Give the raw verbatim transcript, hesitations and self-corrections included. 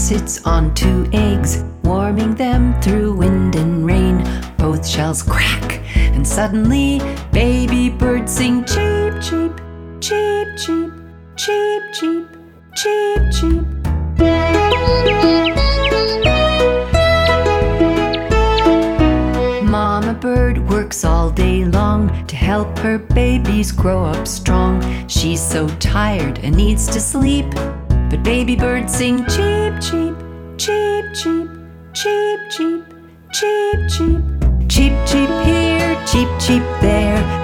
sits on two eggs, warming them through wind and rain. Both shells crack, and suddenly baby birds sing cheep, cheep, cheep, cheep, cheep, cheep, cheep, cheep. Mama bird works all day long to help her babies grow up strong. She's so tired and needs to sleep, but baby birds sing cheep, cheep, cheep, cheep, cheep, cheep, cheep, cheep. Cheep, cheep here, cheep, cheep there.